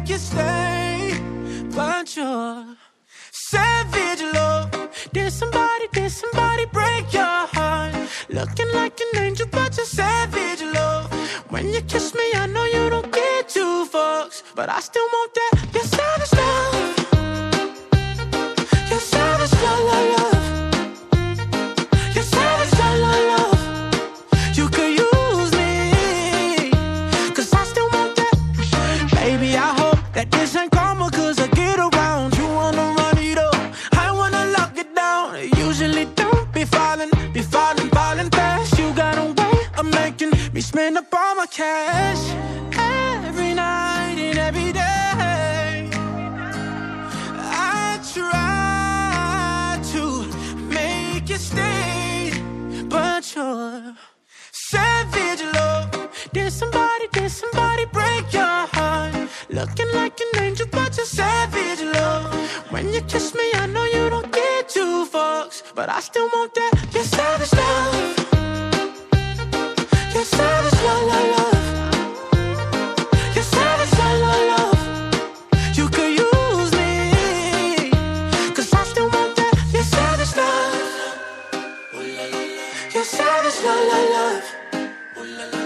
you stay, but you're savage love. Did somebody break your heart? Looking like an angel, but you're savage love. When you kiss me, I know you don't get two fucks, but I still want that. You're savage love. You're savage love, love, love. You're savage love, love, love. You could use me, 'cause I still want that. Baby, I hope that this ain't karma, 'cause I get around. You wanna run it up, I wanna lock it down. Usually don't be falling fast. You got a way of making me spend up all my cash. Every night and every day I try to make you stay, but you're savage love. Did somebody break your heart? Looking like an angel, but you're savage love. When you kiss me, I know you don't get two fucks, but I still want that. You're savage love. You're savage love, love, love. You're savage love, love, love. You could use me, 'cause I still want that. You're savage love. You're savage love, love, love.